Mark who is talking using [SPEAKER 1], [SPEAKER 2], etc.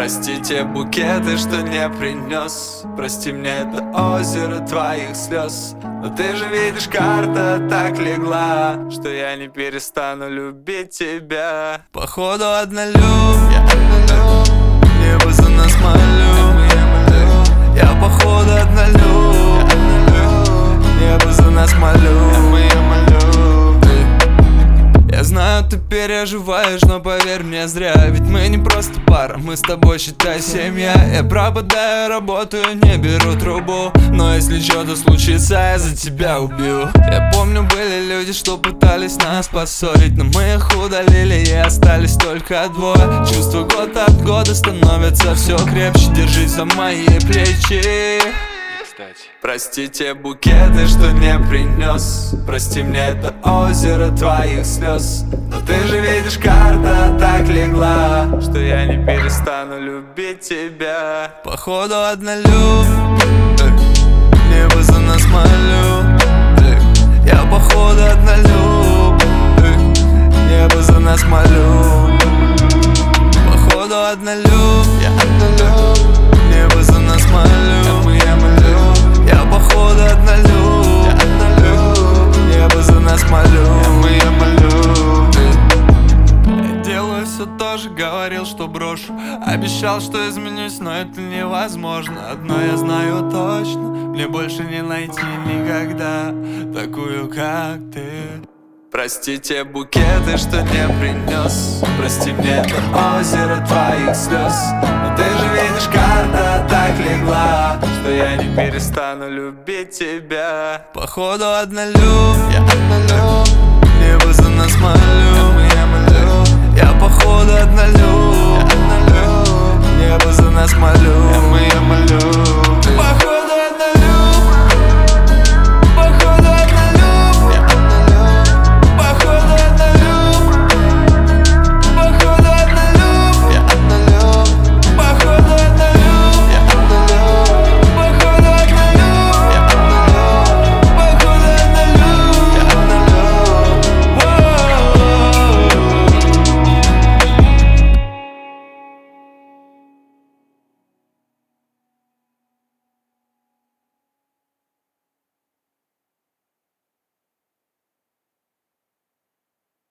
[SPEAKER 1] Прости те букеты, что не принес. Прости мне это озеро твоих слез. Но ты же видишь, карта так легла, что я не перестану любить тебя. Походу однолюб, небо за нас молю. Я походу однолюб, небо за нас молю. Я знаю, ты переживаешь, но поверь мне зря. Ведь мы не просто пара, мы с тобой, считай, семья. Я пропадаю, работаю, не беру трубу, но если что-то случится, я за тебя убью. Я помню, были люди, что пытались нас поссорить, но мы их удалили, и остались только двое. Чувства год от года становятся все крепче. Держись за мои плечи. Прости те букеты, что не принес. Прости мне это озеро твоих слез. Но ты же видишь, карта так легла, что я не перестану любить тебя. Походу однолюб, небо за нас молю. Я походу однолюб, небо за нас молю. Походу однолюб, я однолюб, небо за нас молю. Я походу однолюб, небо за нас молю. Я делаю все то же, говорил, что брошу. Обещал, что изменюсь, но это невозможно. Одно я знаю точно: мне больше не найти никогда такую, как ты. Прости те букеты, что не принес. Прости мне это озеро твоих слез. Но ты же видишь, карта так легла, что я не перестану любить тебя. Походу однолюб, я однолюб, небо за нас молю. Я походу однолюб, небо за нас молю.